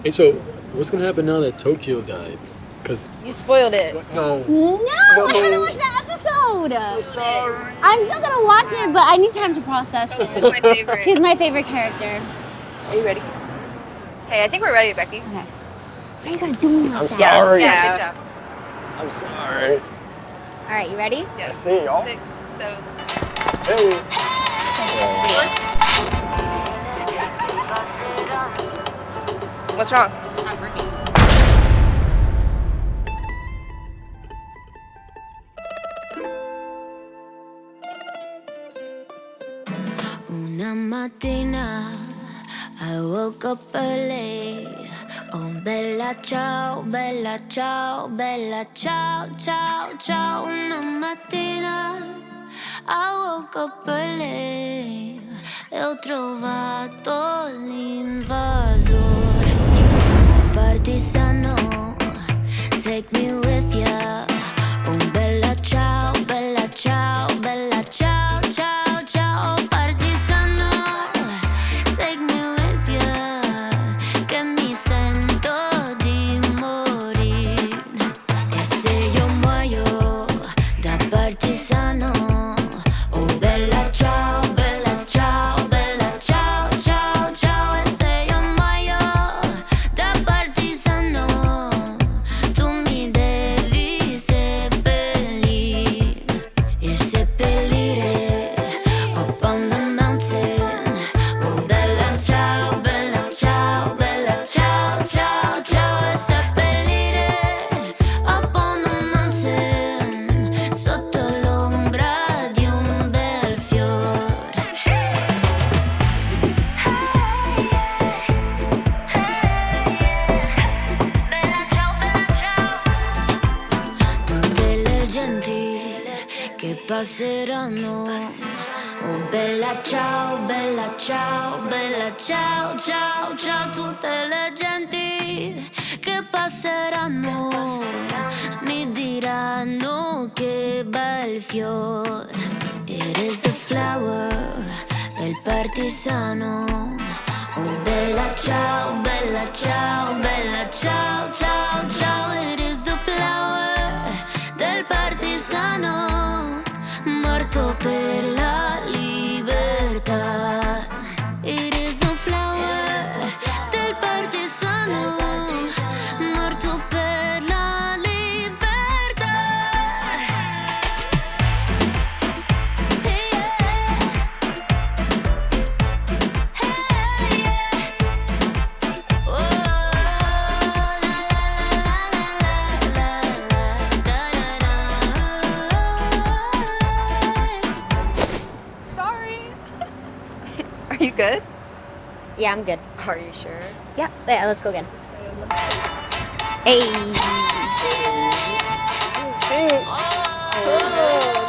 Hey, so what's gonna happen now that Tokyo died? Cause You spoiled it. no. No, I haven't watched that episode. Sorry. I'm still gonna watch it, but I need time to process Totally it. my favorite. She's my favorite character. Are you ready? Hey, I think we're ready, Becky. Okay. Why are you gonna do me like I'm that? sorry. Yeah, good job. I'm sorry. All right, you ready? Yeah. I see y'all. 6, 7. Hey. What's wrong? It's not working. Una mattina I woke up early. Oh bella ciao, bella ciao, bella ciao, ciao, ciao. Una mattina I woke up early e ho trovato l'invasore. Un partigiano, take me with ya. Oh bella ciao, bella ciao, bella ciao, ciao, ciao. Partigiano, take me with ya. Che mi sento di morire. E se io muoio da partigiano, oh bella ciao, bella ciao, bella ciao, ciao, ciao. E se io muoio da partigiano, tu mi devi seppellire. E seppellire up on the mountain. Oh bella ciao, bella ciao, bella ciao, ciao, ciao. E seppellire up on the mountain, sotto l'ombra di un bel fiore. Tutte le genti che passeranno. Oh bella ciao, bella ciao, bella ciao, ciao, ciao. Tutte le genti che passeranno mi diranno che bel fiore. It is the flower del partigiano. Oh bella ciao, bella ciao, bella ciao, ciao, ciao. It is the flower del partigiano, morto per la libertà. It is the flower del partigiano, morto per la libertà. Hey, yeah. Hey, yeah. Oh, la la la la la la. Sorry. Are you good? Yeah, I'm good. Are you sure? Yeah, let's go again. Hey. Oh.